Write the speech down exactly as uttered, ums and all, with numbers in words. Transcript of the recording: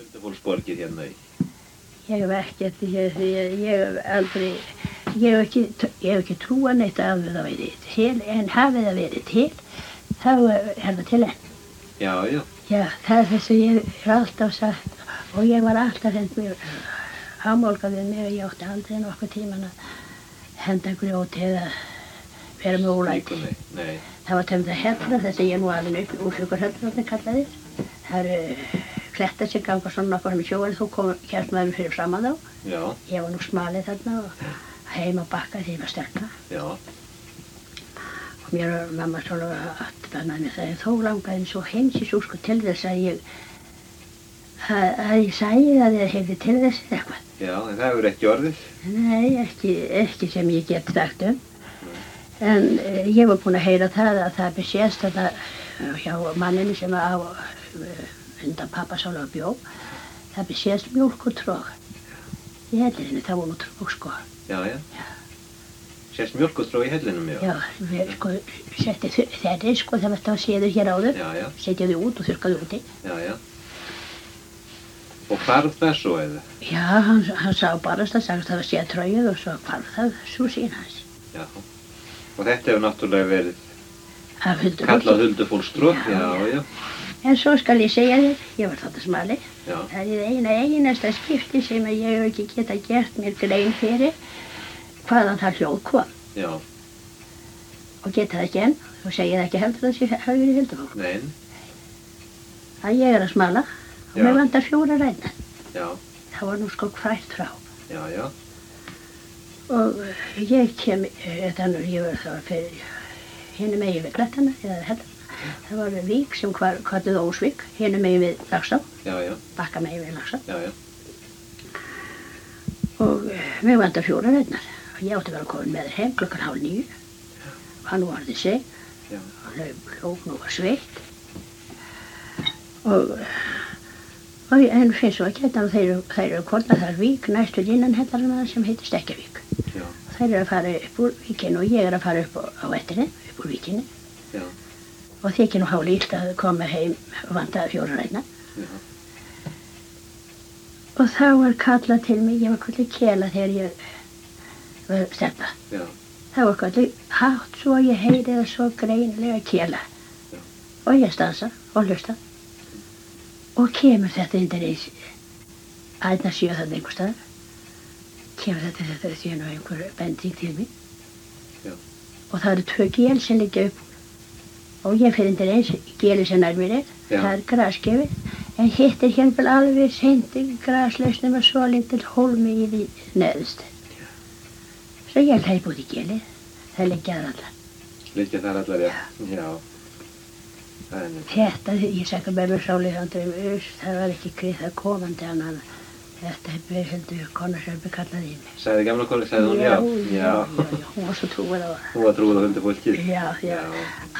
Huldufólksborgir hérna í? Ég hef ekkert, ég, ég, ég hef aldrei, ég hef ekki, ég hef ekki trúað neitt að það væri til, en hafi það verið til, þá er það til enn. Já, já. Já, það er þess að ég er alltaf sagt, og ég var alltaf hend mjög ámálgað við mig og ég átti aldrei nokkuð tíman að henda grjóti eða vera með ólæti. Nei, nei. Það var tömda hellar, þess að ég er nú alveg upp í úrsökurhellur, þetta kallaði. Það eru klettar sem ganga svona nokkuð fram í sjóin, þú kom kemst maður fyrir framan þá. Já. Ég var nú smalið þarna og heima bakka því ég var stelpa. Já. Og mér var mamma svona að bannaði mér það, en þó langaði svo heimsins úr sko til þess að ég, að, að ég sæði að ég hefði til þess eitthvað. Já, en það hefur ekki orðið? Nei, ekki, ekki sem ég get sagt um. En eh, ég var búin að heyra það að það besést þetta hjá manninu sem á undan pappasála og bjó. Það besést mjólk og tróg. Í hellinni, það var nú tróg sko. Já, já. Já. Sést mjólk og tróg í hellinum, já? Já, við sko setti þeirri sko, það var það séður hér áður. Já, já. Setjaði út og þurrkaði úti. Já, já. Og hvarf það svo eða? Já, hann, hann sá barast að sagast það var séð tróið og svo hvarf það svo sín hans. Já. Og þetta hefur náttúrulega verið Huldufólks. kallað Huldufólkstróð, já, já, já. En svo skal ég segja þér, ég var þarna smali. Já. Það er eina einasta skipti sem ég hef ekki geta gert mér grein fyrir hvaðan það hljóð kom. Já. Og geta það ekki enn, og segja það ekki heldur að það hafi verið huldufólk. Nein. Að ég er að smala og Já. mér vantar fjóra ræna. Já. Það var nú sko hvært frá. Já, já. Og ég kem, þannig ég var það fyrir hinum megin við Klettana, eða heldur. Það var vík sem hvar, hvartuð Ósvík, hinum megin við Laxá, Já, já. bakka megin við Laxá. Já, já. Og mig vantar fjóra reynar. Og ég átti að vera komin með þér heim klukkan hálf níu. Og hann var orðið sig. Já. Og laug, lók nú var sveitt. Og, og en finnst svo ekki þetta og þeir, þeir eru korna þar vík næstu innan hellarna sem heitir Stekkjavík. Já. Þeir eru að fara upp úr víkinu og ég er að fara upp á, á vettinni, upp úr víkinu. Já. Og þykir nú hálf illt að koma heim og vantaði fjóra reyna. Já. Og þá var kallað til mig, ég var kallið Kela þegar ég var stelpa. Já. Það var kallið hátt svo ég heyri það svo greinilega Kela. Já. Og ég stansa og hlusta. Og kemur þetta undir eins aðna sjö þarna einhver staðar. Kemur þetta þetta síðan á einhver bending til mig. Já. Og það eru tvö gél sem liggja upp. Og ég fyrir undir eins géli sem nær mér er. Já. Það er grasgefið. En hitt er hérna alveg sendi graslaust nema svo lítill hólmi í því neðst. Já. Svo ég hleyp út í gelið. Það liggja þar allar. Liggja þar allar, já. Já. Það er nefnt. Þetta, ég sagði með mér sálið andri, það var ekki grið það komandi annan. Þetta hefði heldur konarsörfi kallað í mig. Sagði gamla konu, sagði hún, já. Já, já, já, já, hún var svo trúið á það. Hún var trúið á Huldufólkið. Já, já. Já.